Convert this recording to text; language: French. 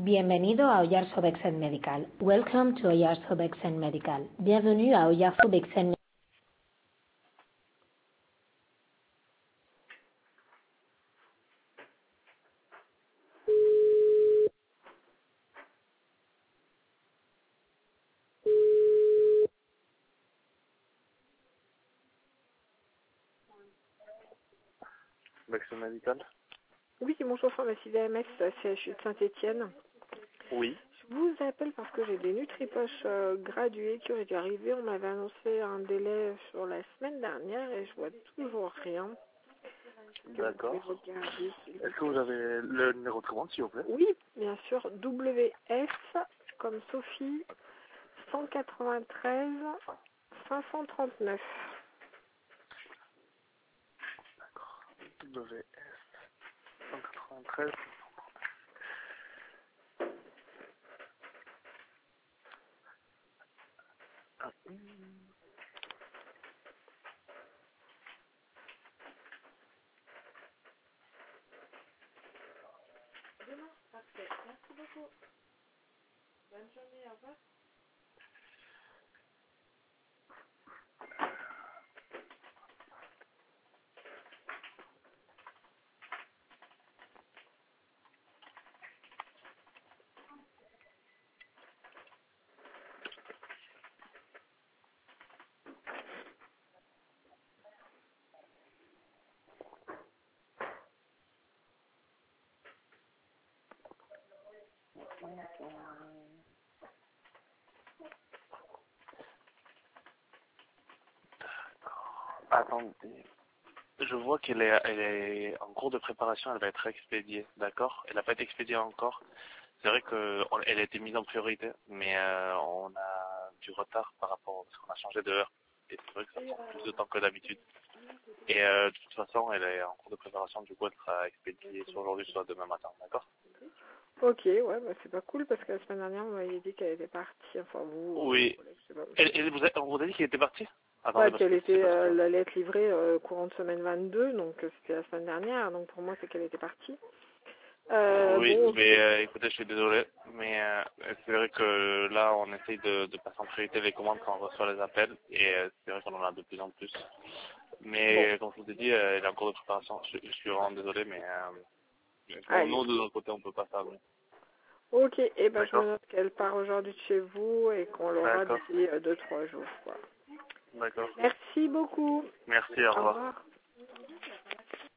Bienvenido a Oyarzo Bexen Medical. Welcome to Oyarzo Bexen Medical. Bienvenue à Oyarzo Bexen L'action médicale. Oui, bonjour, pharmacie VMS, CHU de Saint-Étienne. Oui. Je vous appelle parce que j'ai des nutripoches gradués qui auraient dû arriver. On m'avait annoncé un délai sur la semaine dernière et je vois toujours rien. D'accord. Regarder, Est-ce que vous avez le numéro de commande, s'il vous plaît? oui, bien sûr, WF comme Sophie, 193 539. D'accord. WS 193. Ah. Parfait, merci beaucoup. Bonne journée, au revoir. Attendez. Je vois elle est en cours de préparation, elle va être expédiée, d'accord? Elle n'a pas été expédiée encore. C'est vrai qu'elle a été mise en priorité, mais on a du retard par rapport parce qu'on a changé de heure. Et c'est vrai que ça prend plus de temps que d'habitude. Et de toute façon, elle est en cours de préparation, du coup elle sera expédiée soit aujourd'hui, soit demain matin, d'accord? Ok, ouais, bah c'est pas cool parce que la semaine dernière, on m'avait dit qu'elle était partie. Enfin, Oui. je sais pas. On vous a dit qu'il était parti? Attendez, Ouais, parce qu'elle que c'est était, parce que... elle allait être livrée courant de semaine 22, donc c'était la semaine dernière, donc pour moi c'est qu'elle était partie. Oui, Bon, mais écoutez, je suis désolé, mais c'est vrai que là, on essaye de passer en priorité les commandes quand on reçoit les appels, et c'est vrai qu'on en a de plus en plus. bon, Mais comme je vous ai dit, elle est en cours de préparation. Je suis vraiment désolé, mais bon, allez. nous, de notre côté, on peut pas faire. Mais... Ok, et ben je me D'accord, note qu'elle part aujourd'hui de chez vous et qu'on l'aura d'accord, d'ici 2-3 jours, quoi. d'accord. Merci beaucoup. Merci, au Au revoir. revoir.